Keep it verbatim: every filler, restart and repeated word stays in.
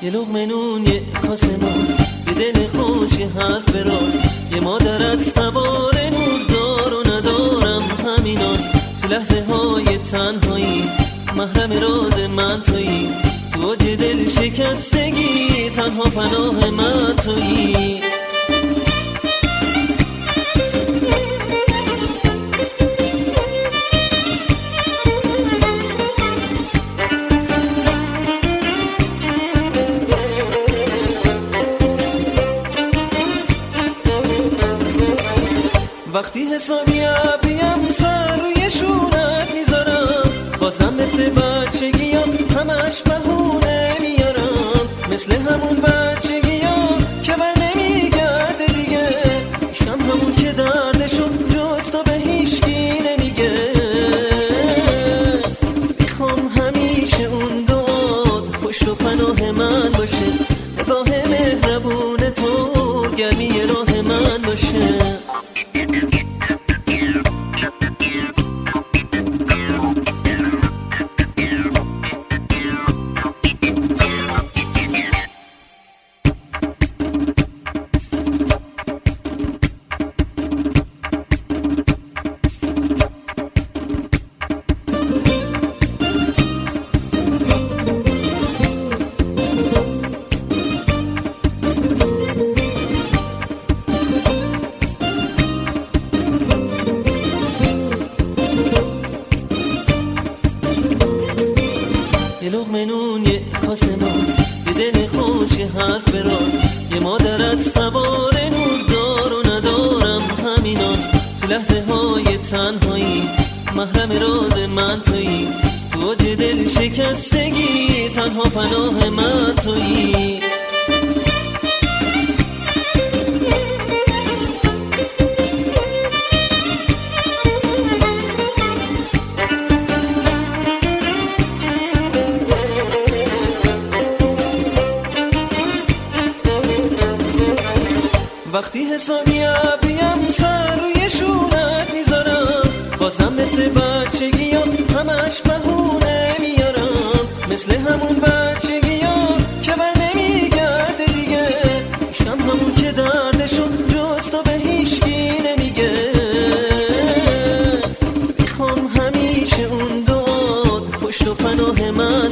یه لقمه نون یه کاسه موز، یه دل خوش یه حرف راست، یه مادر از تبار نور دار و ندارم همیناست. تو لحظه های تنهایی محرم راز من تویی، تو اوج دل شکستگی تنها پناه من تویی. وقتی حسابی عبیم سر روی شونت میذارم، بازم مثل بچگیام همش بهونه میارم، مثل همون بچگیام که بر نمیگرده دیگه، میشم همون که دردشو جز تو به هیچکی نمیگه. میخوام همیشه اون داد خوش و پناه من باشه، نگاه مهربون تو گرمی راه من باشه. یه لقمه نون یه کاسه موز، یه دل خوش یه حرف راست، یه مادر از تبار نور دار و ندارم همیناست. تو لحظه های تنهایی محرم راز من تویی، تو اوج دل شکستگی تنها پناه من تویی. وقتی حسابی عبیم سر روی شونت میذارم، بازم مثل بچگیام همش بهونه میارم، مثل همون بچگیام که بر نمیگرده دیگه، میشم همون که دردشو جز تو به هیچکی نمیگه. میخوام همیشه اون داد خوش و پناه من